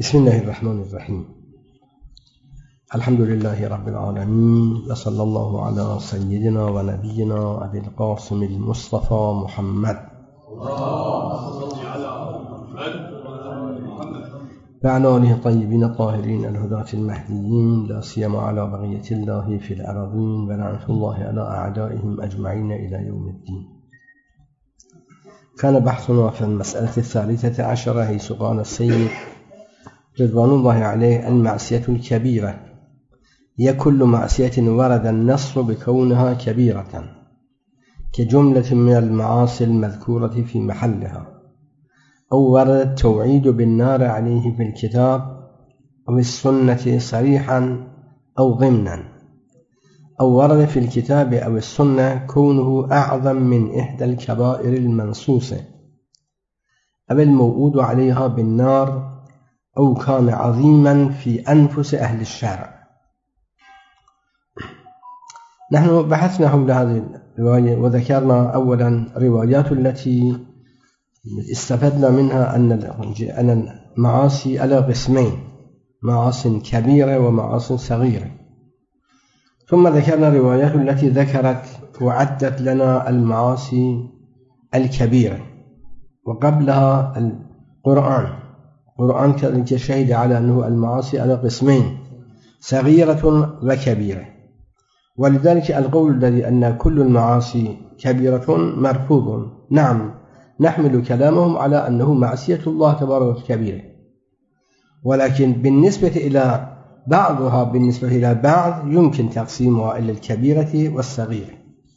بسم الله الرحمن الرحيم. الحمد لله رب العالمين، وصلى الله على سيدنا ونبينا أبي القاسم المصطفى محمد وعلى آله الطيبين الطاهرين الهداة المهديين، لا سيما على بقية الله في الأراضين، ولعنة الله على أعدائهم أجمعين إلى يوم الدين. كان بحثنا في المسألة 13 حيث قال السيد رضوان الله عليه: المعصية الكبيرة هي كل معصية ورد النص بكونها كبيرة كجملة من المعاصي المذكورة في محلها، أو ورد التوعيد بالنار عليه في الكتاب أو السنة صريحا أو ضمنا، أو ورد في الكتاب أو السنة كونه أعظم من إحدى الكبائر المنصوصة، أو الموعود عليها بالنار، أو كان عظيما في أنفس أهل الشرع. نحن بحثنا حول هذه الرواية وذكرنا أولا روايات التي استفدنا منها أن المعاصي على قسمين: معاصي كبيرة ومعاصي صغيرة. ثم ذكرنا الروايات التي ذكرت وعدت لنا المعاصي الكبيرة، وقبلها القرآن كشهد على أنه المعاصي على قسمين: صغيرة وكبيرة. ولذلك القول الذي أن كل المعاصي كبيرة مرفوض. نعم، نحمل كلامهم على أنه معصية الله تبارك كبيرة، ولكن بالنسبة إلى بعضها بالنسبة إلى بعض يمكن تقسيمها إلى الكبيرة والصغيرة.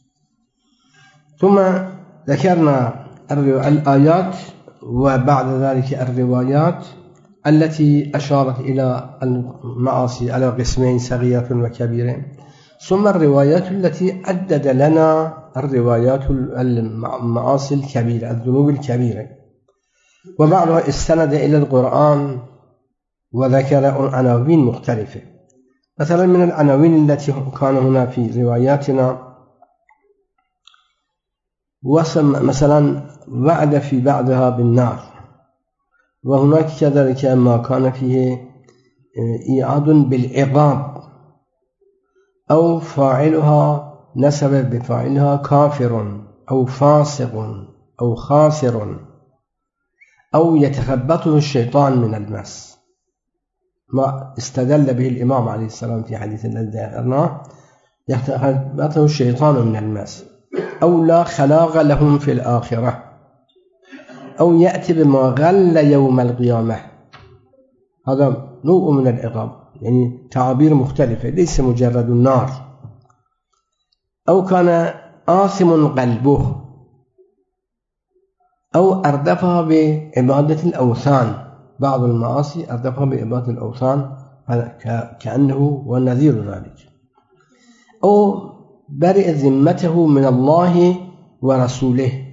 ثم ذكرنا الآيات وبعد ذلك الروايات التي أشارت إلى المعاصي على قسمين: صغيرة وكبيرة. ثم الروايات التي عدد لنا الروايات المعاصي الكبيرة، الذنوب الكبيرة، وبعضها استند إلى القرآن وذكر عناوين مختلفة. مثلا من العناوين التي كان هنا في رواياتنا مثلا وعد في بعضها بالنار، وهناك كذلك ما كان فيه إيعاد بالعقاب، أو فاعلها نسب بفاعلها كافر أو فاسق أو خاسر، أو يتخبطه الشيطان من المس، ما استدل به الإمام عليه السلام في حديث الذي ذكرناه: يتخبطه الشيطان من المس، أو لا خلاق لهم في الآخرة، أو يأتي بما غل يوم القيامة. هذا نوع من العقاب، يعني تعابير مختلفة، ليس مجرد النار. أو كان آثم قلبه، أو أردفها بعبادة الأوثان. بعض المعاصي أردفها بعبادة الأوثان كأنه ونذير ذلك. أو برئ ذمته من الله ورسوله،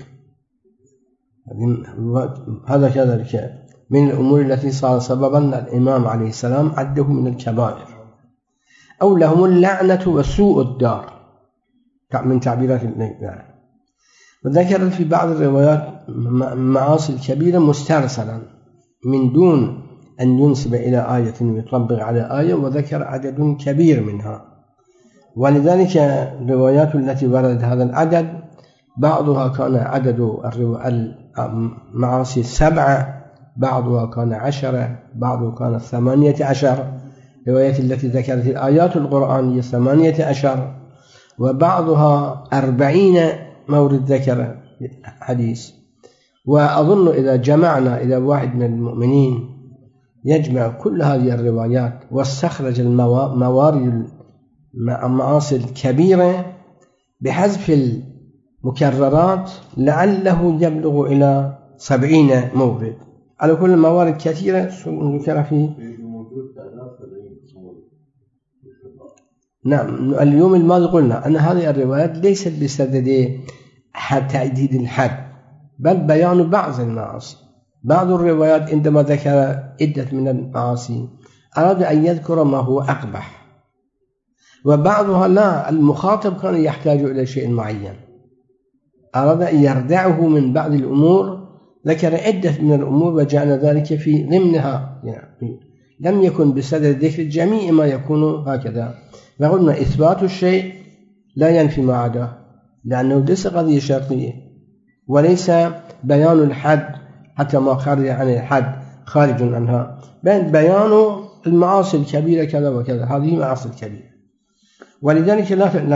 هذا كذلك من الأمور التي صار سببا الإمام عليه السلام عده من الكبائر. أو لهم اللعنة وسوء الدار من تعبيرات النبي. وذكر في بعض الروايات معاصي الكبيرة مسترسلا من دون أن ينسب إلى آية ويطبق على آية، وذكر عدد كبير منها. ولذلك الروايات التي وردت هذا العدد بعضها كان عدد المعاصي 7، بعضها كان 10، بعضها كان 18. روايات التي ذكرت الآيات القرآنية 18، وبعضها 40 مورد ذكر حديث. وأظن إذا جمعنا إلى واحد من المؤمنين يجمع كل هذه الروايات واستخرج الموارد المعاصي الكبيرة بحذف المكررات لعله يبلغ إلى 70 مورد. على كل الموارد كثيرة ذكر في. نعم، اليوم الماضي قلنا أن هذه الروايات ليست بسبب تعديد الحد، بل بيان بعض المعاصي. بعض الروايات عندما ذكر عدة من المعاصي أراد أن يذكر ما هو أقبح، وبعضها لا، المخاطب كان يحتاج إلى شيء معين، أراد أن يردعه من بعض الأمور ذكر عدة من الأمور وجعل ذلك في ضمنها، يعني لم يكن بصدد ذكر جميع ما يكون هكذا. وقلنا إثبات الشيء لا ينفي ما عداه، لأنه ليس قضية شرطية، وليس بيان الحد حتى ما خرج عن الحد خارج عنها، بل بيان المعاصي الكبيرة كذا وكذا، هذه معاصي الكبيرة، ولذلك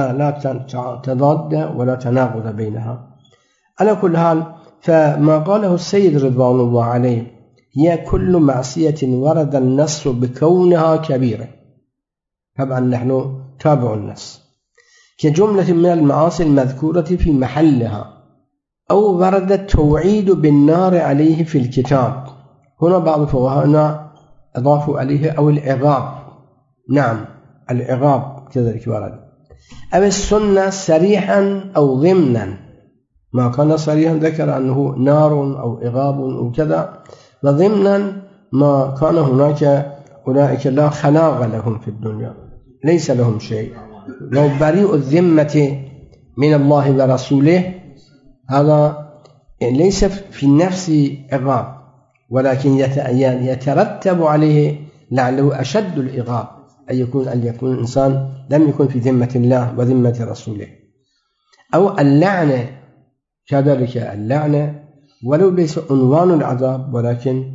لا تضاد ولا تناقض بينها. على كل حال، فما قاله السيد رضوان الله عليه هي كل معصية ورد النص بكونها كبيرة. طبعا نحن تابع النص كجملة من المعاصي المذكورة في محلها، أو ورد التوعيد بالنار عليه في الكتاب. هنا بعض فقهاءنا أضافوا عليه أو العقاب، نعم العقاب كذلك ورد، أو السنة صريحا أو ضمنا. ما كان صريحا ذكر أنه نار أو عقاب وكذا، وضمنا ما كان هناك أولئك لا خلاق لهم في الدنيا، ليس لهم شيء، لو بريء الذمة من الله ورسوله، هذا يعني ليس في النفس عقاب، ولكن يترتب عليه لعله أشد العقاب أن يكون الإنسان لم يكن في ذمة الله وذمة رسوله. أو اللعنة كذلك، اللعنة ولو ليس عنوان العذاب، ولكن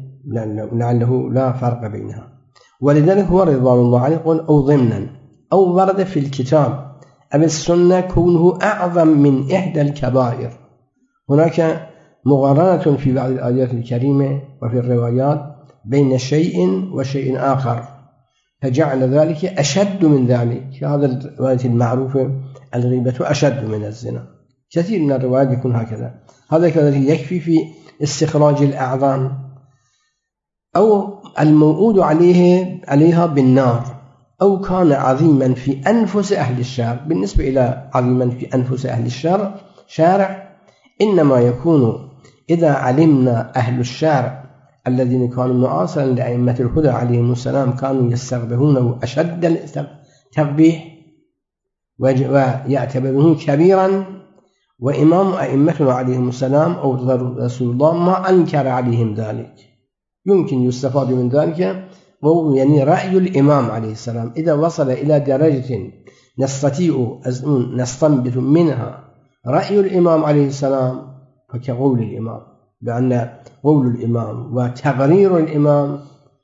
لعله لا فرق بينها. ولذلك هو رضوان الله عليه يقول أو ضمنا، أو ورد في الكتاب أو السنة كونه أعظم من إحدى الكبائر. هناك مقارنة في بعض الآيات الكريمة وفي الروايات بين شيء وشيء آخر، فجعل ذلك أشد من ذلك. هذا الرواية المعروفة الغيبة أشد من الزنا، كثير من الروايات يكون هكذا. هذا كذلك يكفي في استخراج الأعظام. أو الموعود عليها بالنار، أو كان عظيما في أنفس أهل الشر. بالنسبة إلى عظيما في أنفس أهل الشر شارع، إنما يكون إذا علمنا أهل الشارع الذين كانوا معاصرا لأئمة الهدى عليهم السلام كانوا يستغبهونه أشد التقبيح ويعتبرونه كبيرا، وإمام أئمتنا عليهم السلام أو رسول الله ما أنكر عليهم ذلك. يمكن يستفاد من ذلك، وهو يعني رأي الإمام عليه السلام إذا وصل إلى درجة نستطيع أن نستنبط منها رأي الإمام عليه السلام، فكقول الإمام، بأن قول الإمام وتقرير الإمام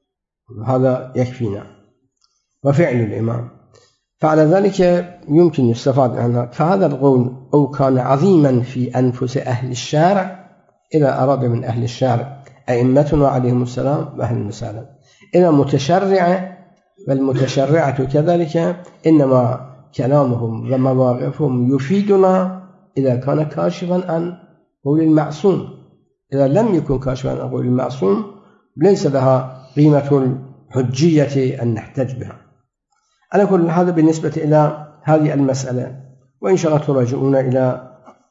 هذا يكفينا، وفعل الإمام، فعلى ذلك يمكن يستفاد عنها. فهذا القول أو كان عظيما في أنفس أهل الشارع، إذا أراد من أهل الشارع أئمتنا عليهم السلام وأهل المسالم، إذا متشرعة، والمتشرعة كذلك إنما كلامهم ومواقفهم يفيدنا إذا كان كاشفا عن قول المعصوم. إذا لم يكن كاشفا عن قول المعصوم ليس لها قيمة الحجية أن نحتج بها. على كل هذا بالنسبة إلى هذه المسألة، وإن شاء الله تراجعون إلى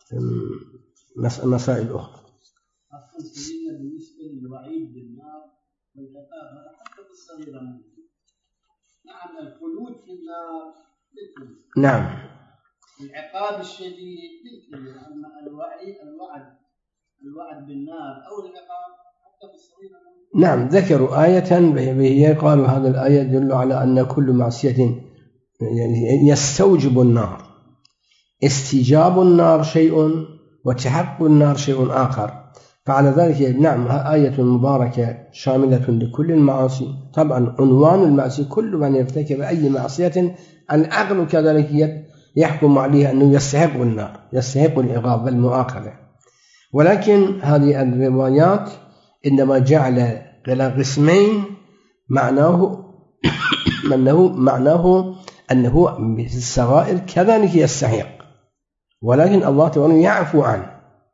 مسائل أخرى. بالنسبة للوعيد بالنار والعقاب حتى بالصغيرة، نعم الخلود في النار بالكل، نعم العقاب الشديد بالكل، أما الوعد بالنار أو العقاب حتى بالصغيرة. نعم، ذكروا آية وهي قالوا هذا الآية يدل على أن كل معصية يعني يستوجب النار، استجاب النار شيء وتحقق النار شيء آخر. فعلى ذلك نعم آية مباركة شاملة لكل المعاصي. طبعا عنوان المعصية كل من يرتكب أي معصية العقل كذلك يحكم عليه أنه يستحق النار، يستحق العقاب والمؤاخذة. ولكن هذه الروايات إنما جعل على قسمين، معناه أنه الصغائر كذلك يستحق، ولكن الله تعالى يعفو عنه،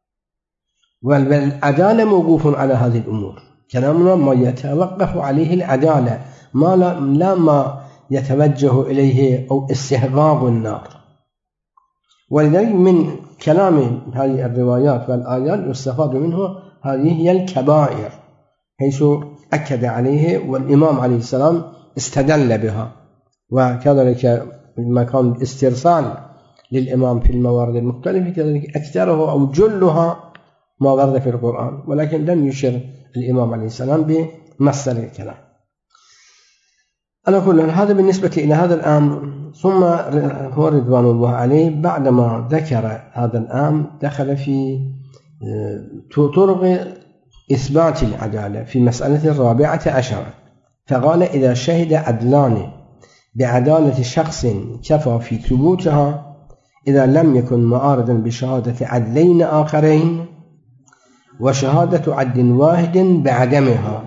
والعدالة موقوف على هذه الأمور. كلامنا ما يتوقف عليه العدالة، ما يتوجه إليه أو استحقاق النار. ولذلك من كلام هذه الروايات والآيات يستفاد منه هذه هي الكبائر، حيث أكد عليه، والإمام عليه السلام استدل بها. وكذلك مكان الاسترسال للإمام في الموارد المختلفة كذلك أكثرها أو جلها ما ورد في القرآن، ولكن لم يشر الإمام عليه السلام بمصدر الكلام. على كل هذا بالنسبة إلى هذا الأمر. ثم هو رضوان الله عليه بعدما ذكر هذا الأمر دخل في طرق إثبات العدالة في مسألة الرابعة عشرة، فقال: إذا شهد عدلان بعدالة شخص كفى في ثبوتها إذا لم يكن معارضا بشهادة عدلين آخرين وشهادة عدل واحد بعدمها.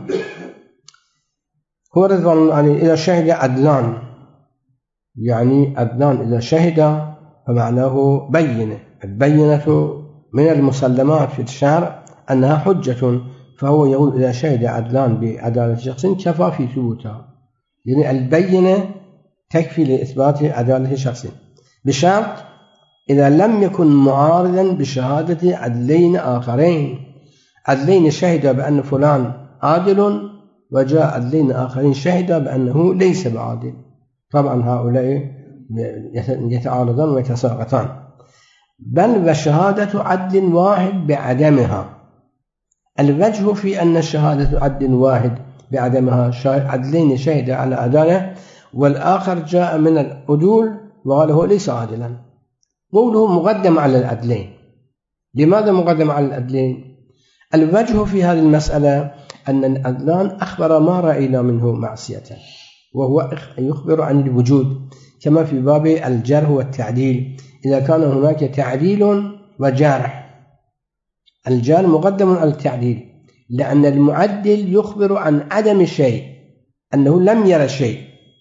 هو رضوان الله عليه إذا شهد عدلان، يعني عدلان إذا شهد فمعناه بينة، البينة من المسلمات في الشرع أنها حجة، فهو يقول إذا شهد عدلان بعدالة شخص كفى في ثبوتها، يعني البينة تكفي لإثبات عدالة شخص، بشرط إذا لم يكن معارضا بشهادة عدلين آخرين. عدلين شهد بأن فلان عادل وجاء عدلين آخرين شهد بأنه ليس بعادل، طبعا هؤلاء يتعارضان ويتساقطان. بل وشهادة عدل واحد بعدمها. الوجه في أن شهادة عدل واحد بعدمها عدلين شهد على عدالة والآخر جاء من العدول وقال هو ليس عادلا، قوله مقدم على العدلين. لماذا مقدم على العدلين؟ الوجه في هذه المسألة أن العدلان أخبر ما رأينا منه معصية، وهو يخبر عن الوجود، كما في باب الجرح والتعديل إذا كان هناك تعديل وجرح. الجرح مقدم على التعديل لأن المعدل يخبر عن عدم شيء، أنه لم يرى شيء،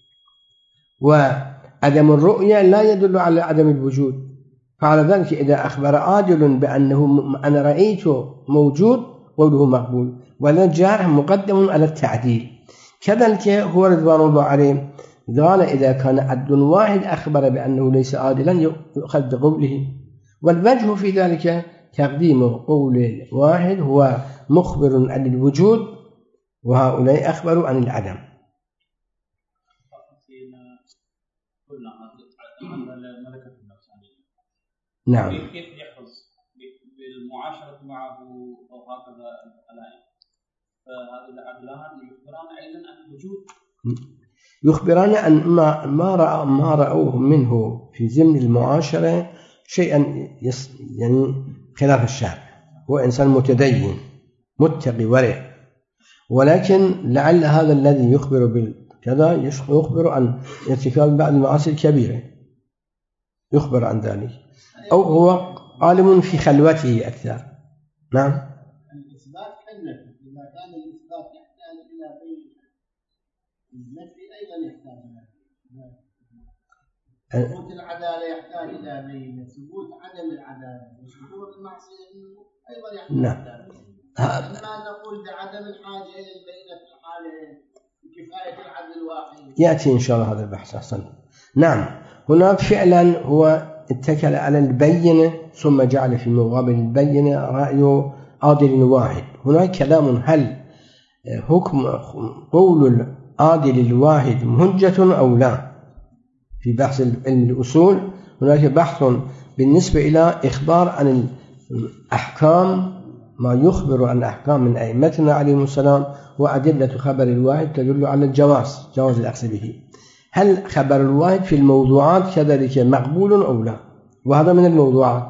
وعدم الرؤية لا يدل على عدم الوجود. فعلى ذلك إذا أخبر عادل بأنه أنا رأيته موجود قوله مقبول، ولا الجرح مقدم على التعديل. كذلك هو رضوان الله عليه قال إذا كان عدل واحد أخبر بأنه ليس عادلا يؤخذ بقوله، والوجه في ذلك تقديم قول واحد هو مخبر عن الوجود وهؤلاء أخبروا عن العدم. نعم. كيف يحفظ بالمعاشرة معه أو هكذا الآية؟ فهذا العدلان يخبران أيضا عن الوجود، يخبران أن ما رأوه منه في ضمن المعاشرة شيئا يعني خلاف الشرع. هو إنسان متدين متقي ورع، ولكن لعل هذا الذي يخبر بالكذا يخبر عن ارتكاب بعض المعاصي الكبيرة، يخبر عن ذلك، أو هو عالم في خلوته أكثر. نعم. الإثبات حلته، إذا كان الإثبات يحتاج إلى بينة، النفي أيضا يحتاج إلى بينة. ثبوت العدالة يحتاج إلى بينة، ثبوت عدم العدالة وثبوت المعصية أيضا يحتاج إلى بينة. أما نقول بعدم الحاجة إلى البينة في الحالة بكفاية العدل الواحد. يأتي إن شاء الله هذا البحث أحسن. نعم. هناك فعلا هو اتكل على البينة ثم جعل في مقابل البينة رأي عادل واحد. هناك كلام هل حكم قول العادل الواحد حجة أو لا؟ في بحث علم الأصول هناك بحث بالنسبة إلى إخبار عن الأحكام، ما يخبر عن أحكام من أئمتنا عليهم السلام، وأدلة خبر الواحد تدل على جواز الأخذ به. هل خبر الواحد في الموضوعات كذلك مقبول أو لا؟ وهذا من الموضوعات،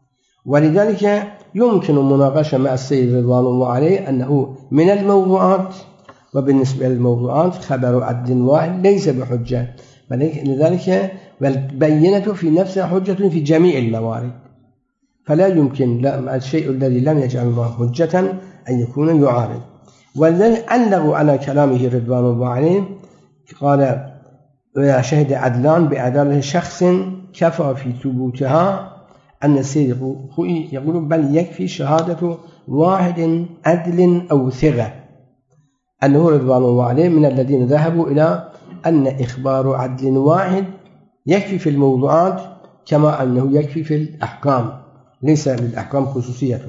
ولذلك يمكن مناقشة مع السيد رضوان الله عليه أنه من الموضوعات، وبالنسبة للموضوعات خبر عدل واحد ليس بحجة، لذلك والبينة في نفسها حجة في جميع الموارد، فلا يمكن الشيء الذي لم يجعل الله حجة أن يكون يعارض. ولذلك علقوا على كلامه رضوان الله عليه قال وإذا شهد عدلان بعدالة شخص كفى في ثبوتها أن السيد يقول بل يكفي شهادة واحد عدل أو ثقة، أنه رضوان الله عليه من الذين ذهبوا إلى أن إخبار عدل واحد يكفي في الموضوعات كما أنه يكفي في الأحكام، ليس للأحكام خصوصية.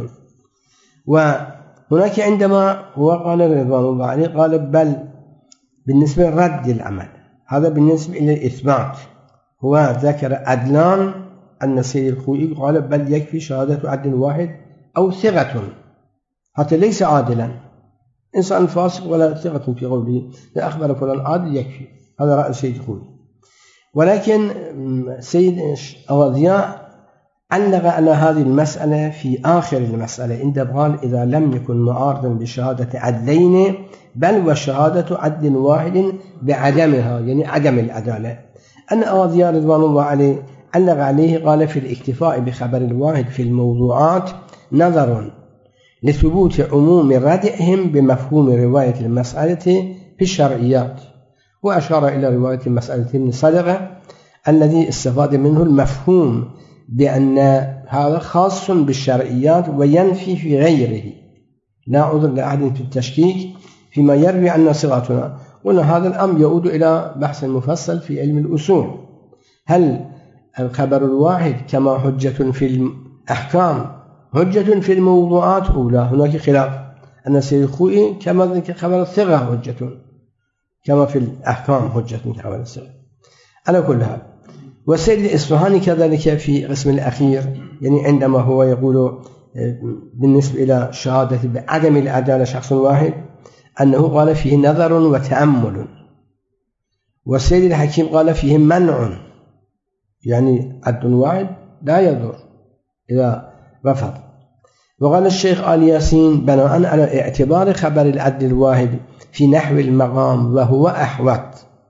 وهناك عندما هو قال رضوان الله عليه قال بل بالنسبة لرد العمل، هذا بالنسبة إلى الإثبات، هو ذكر عدلان أن السيد الخوئي قال بل يكفي شهادة عدل واحد أو ثقة، حتى ليس عادلا، إنسان فاسق ولا ثقة في قوله، إذا أخبر فلان عادل يكفي، هذا رأي سيد الخوئي. ولكن سيد أواضياء علق على هذه المسألة في آخر المسألة عند قال إذا لم يكن معارضا بشهادة عدلين بل وشهادة عدل واحد بعدمها، يعني عدم العدالة. أن أواضياء رضوان الله عليه علق عليه قال في الاكتفاء بخبر الواحد في الموضوعات نظر لثبوت عموم ردعهم بمفهوم رواية المسألة في الشرعيات، وأشار إلى رواية مسألة ابن صدقة الذي استفاد منه المفهوم بأن هذا خاص بالشرعيات وينفي في غيره، لا عذر لأحد في التشكيك فيما يروي عن صيغتنا. قلنا هذا الأمر يعود إلى بحث مفصل في علم الأصول، هل الخبر الواحد كما حجة في الأحكام حجة في الموضوعات أولى؟ هناك خلاف، أن سيد الخوئي كما خبر الثقة حجة كما في الأحكام حجة في خبر الثقة على كل حال. والسيد الإصفهاني كذلك في قسم الأخير، يعني عندما هو يقول بالنسبة إلى شهادة بعدم العدالة شخص واحد أنه قال فيه نظر وتأمل، والسيد الحكيم قال فيه منع، يعني عدل واحد لا يضر إذا رفض. وقال الشيخ آل ياسين بناء على اعتبار خبر العدل الواحد في نحو المقام وهو أحوط،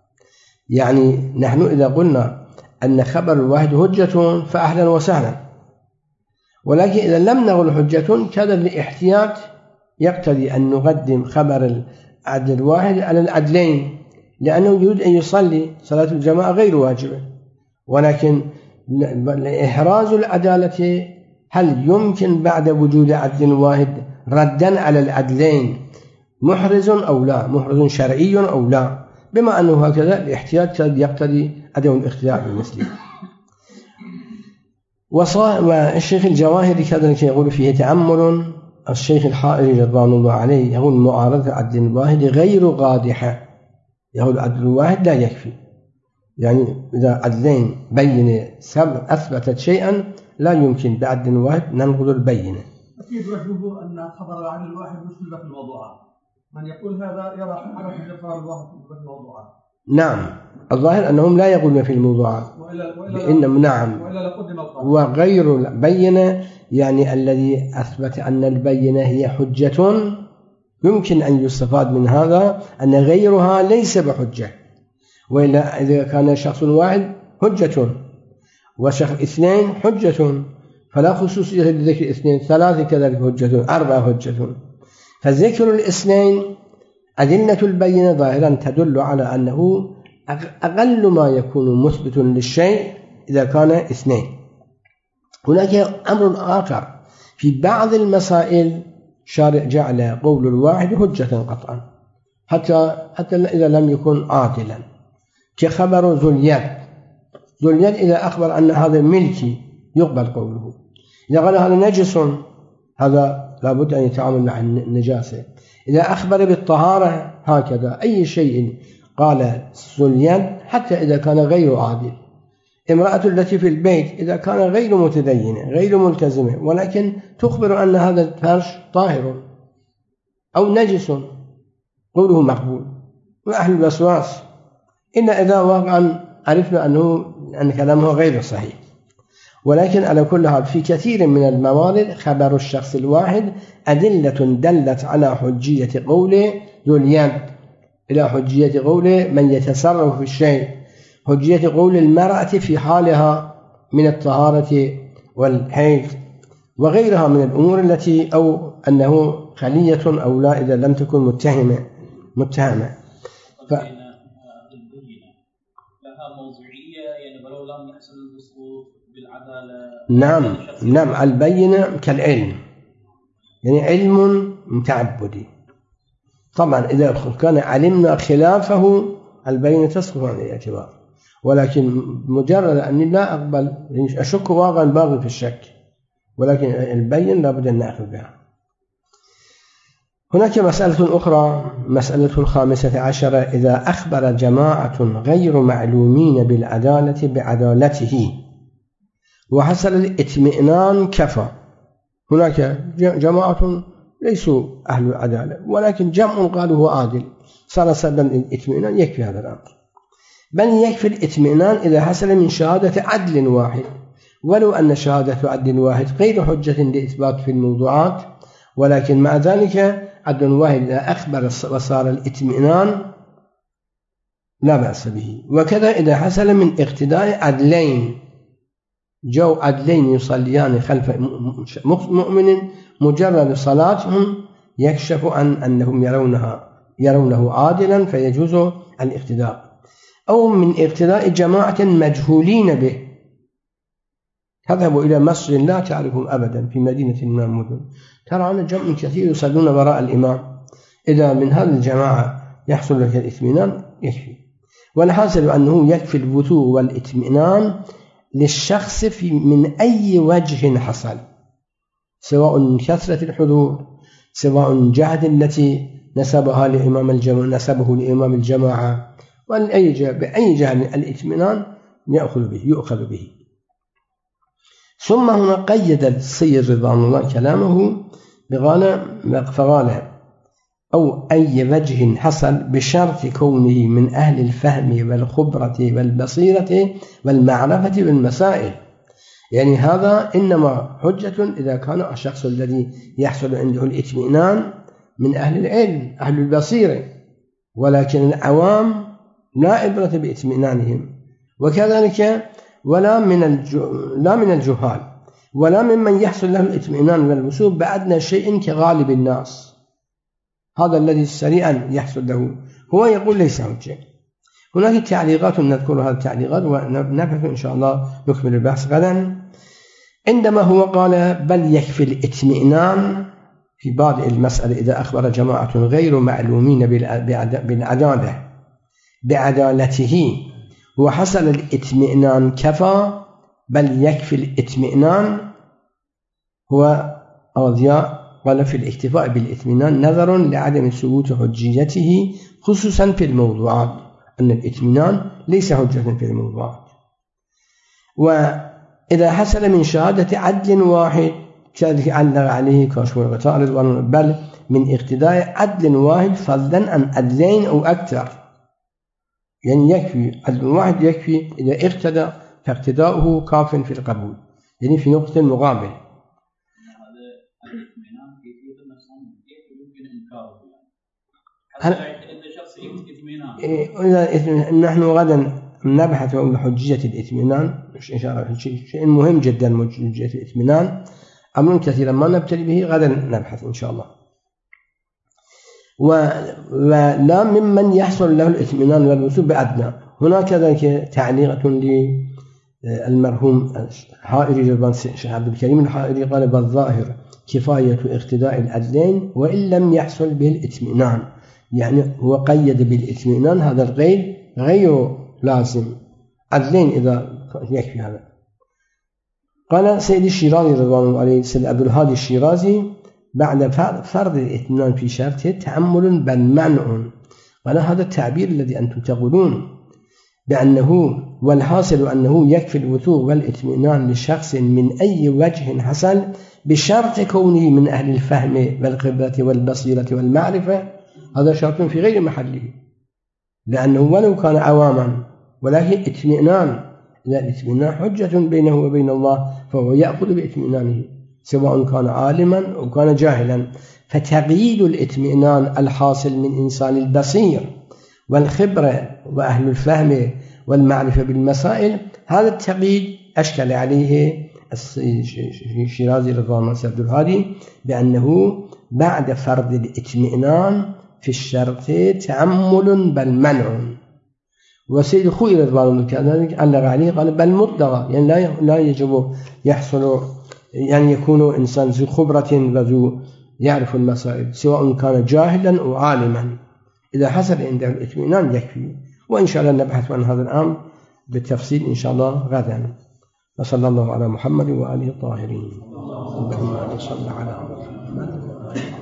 يعني نحن إذا قلنا أن خبر الواحد حجة فأهلا وسهلا، ولكن إذا لم نقل حجة كذا الاحتياط يقتضي أن نقدم خبر العدل الواحد على العدلين، لأنه يريد أن يصلي صلاة الجماعة غير واجبة، ولكن لإحراز العدالة هل يمكن بعد وجود عدل واحد ردا على العدلين محرز أو لا، محرز شرعي أو لا، بما أنه هكذا الاحتياط يقتضي عدم الاختيار بالمثل. والشيخ الجواهري كذلك يقول فيه تأمل. الشيخ الحائري رضوان الله عليه يقول معارضة عدل الواحد غير قادحة، يقول عدل الواحد لا يكفي، يعني إذا عدلين بين أثبتت شيئا لا يمكن بعدل واحد ننقض البينة. أكيد وجهه أن خبر العدل الواحد مثل في الموضوعات، من يقول هذا يرى على خبر الواحد في الموضوعات. نعم، الظاهر أنهم لا يقولون في الموضوعات، نعم، وغير البينة يعني الذي أثبت أن البينة هي حجة يمكن أن يستفاد من هذا أن غيرها ليس بحجة، وإلا إذا كان شخص واحد حجة وشخص اثنين حجة فلا خصوصية لذكر اثنين، ثلاثة كذلك حجة، أربعة حجة. فذكر الاثنين أدلة البينة ظاهرا تدل على أنه أقل ما يكون مثبت للشيء إذا كان اثنين. هناك أمر آخر في بعض المسائل شارع جعل قول الواحد حجة قطعا حتى إذا لم يكن عادلا، كخبر ذو اليد إذا أخبر أن هذا ملكي يقبل قوله، إذا قال هذا نجس هذا لابد أن يتعامل مع النجاسة، إذا أخبر بالطهارة هكذا، أي شيء قال ذو اليد حتى إذا كان غير عادل. امرأة التي في البيت إذا كان غير متدينة غير ملتزمة ولكن تخبر أن هذا الفرش طاهر أو نجس قوله مقبول. وأهل الوسواس إلا إذا واقعا عرفنا أن كلامه غير صحيح. ولكن على كل حال في كثير من الموارد خبر الشخص الواحد أدلة دلت على حجية قوله ذو اليد، إلى حجية قوله من يتصرف في الشيء، حجية قول المرأة في حالها من الطهارة والحيض وغيرها من الأمور التي أو أنه خلية أو لا إذا لم تكن متهمة. نعم البينة كالعلم، يعني علم متعبدي. طبعا إذا كان علمنا خلافه البينة تسقط عن الاعتبار، ولكن مجرد أني لا أقبل أشك واقعا باغي في الشك، ولكن البين لابد أن نأخذ بها. هناك مسألة أخرى، مسألة 15 إذا أخبر جماعة غير معلومين بالعدالة بعدالته وحصل الاطمئنان كفى، هناك جماعة ليسوا أهل العدالة ولكن جمع قالوا هو عادل صار سببا للإطمئنان، يكفي هذا الأمر. بل يكفي الإطمئنان إذا حصل من شهادة عدل واحد، ولو أن شهادة عدل واحد غير حجة لإثبات في الموضوعات، ولكن مع ذلك عدل واحد إذا أخبر وصار الإطمئنان لا بأس به. وكذا إذا حصل من اقتداء عدلين، جو عدلين يصليان خلف مؤمن مجرد صلاتهم يكشف عن أنهم يرونه عادلا فيجوز الاقتداء، أو من اقتداء جماعة مجهولين به، تذهب إلى مسجد لا تعرفهم أبدا في مدينة من المدن، ترى أن جمع كثير يصلون وراء الإمام، إذا من هذه الجماعة يحصل لك الإطمئنان يكفي. والحاصل أنه يكفي الوثوق والإطمئنان للشخص من أي وجه حصل، سواء من كثرة الحضور، سواء جهد التي نسبه لإمام الجماعة، بأي جهد الإطمئنان يؤخذ به. ثم هنا قيد السيد رضوان الله كلامه فقال أو أي وجه حصل بشرط كونه من أهل الفهم والخبرة والبصيرة والمعرفة بالمسائل. يعني هذا إنما حجة إذا كان الشخص الذي يحصل عنده الإطمئنان من أهل العلم أهل البصيرة، ولكن العوام لا عبرة بإطمئنانهم، وكذلك لا من الجهال ولا ممن يحصل له الإطمئنان والوثوق بأدنى شيء كغالب الناس، هذا الذي سريعا يحصل له هو يقول ليس حجة. هناك تعليقات نذكر هذه التعليقات ونبحث إن شاء الله نكمل البحث غدا. عندما هو قال بل يكفي الإطمئنان في بادئ المسألة إذا أخبر جماعة غير معلومين بعدالته وحصل الإطمئنان كفى، بل يكفي الإطمئنان هو أضياء قال في الاكتفاء بالإطمئنان نظر لعدم ثبوت حجيته خصوصا في الموضوعات، أن الإطمئنان ليس حجة في الموضوعات. وإذا حصل من شهادة عدل واحد كذلك علق عليه كاشف الغطاء بل من اقتداء عدل واحد فضلا عن عدلين أو أكثر، يعني يكفي عدل واحد يكفي إذا اقتدى فاقتداؤه كاف في القبول، يعني في نقطة المقابل. نحن غدا نبحث عن حجية الإطمئنان إن شاء الله، شيء مهم جدا حجية الإطمئنان، أمر كثيرا ما نبتلي به، غدا نبحث إن شاء الله. ولا ممن يحصل له الإطمئنان والوثوق بأدنى. هناك كذلك تعليقة للمرحوم حائري رضوان الشيخ عبد الكريم الحائري قال بالظاهر كفاية اقتداء العدلين وإن لم يحصل به الإطمئنان، يعني هو قيد بالإطمئنان هذا الغير غير لازم، عدلين إذا يكفي هذا. قال سيد الشيرازي رضوان الله عليه سيد عبد الهادي الشيرازي بعد فرض الإطمئنان في شرطه تأمل بل منع، قال هذا التعبير الذي أنتم تقولون بأنه والحاصل أنه يكفي الوثوق والإطمئنان لشخص من أي وجه حصل بشرط كونه من أهل الفهم والخبرة والبصيرة والمعرفة، هذا شرط في غير محله، لأنه ولو كان عواما ولكن اطمئنان، إذا الإطمئنان حجة بينه وبين الله فهو يأخذ بإطمئنانه سواء كان عالما أو كان جاهلا. فتقييد الإطمئنان الحاصل من إنسان البصير والخبرة وأهل الفهم والمعرفة بالمسائل، هذا التقييد أشكل عليه الشيرازي رضوان الله عبد الهادي بأنه بعد فرض الإطمئنان في الشرط تأمل بل منع. وسيد الخوئي رضوان الله كذلك علق عليه قال بل مطلقا، يعني لا يجب يحصل يعني يكون إنسان ذو خبرة وذو يعرف المسائل سواء كان جاهلا أو عالما، إذا حصل عنده الإطمئنان يكفي. وإن شاء الله نبحث عن هذا الأمر بالتفصيل إن شاء الله غدا. وصلى الله على محمد وآله الطاهرين. اللهم صل على محمد.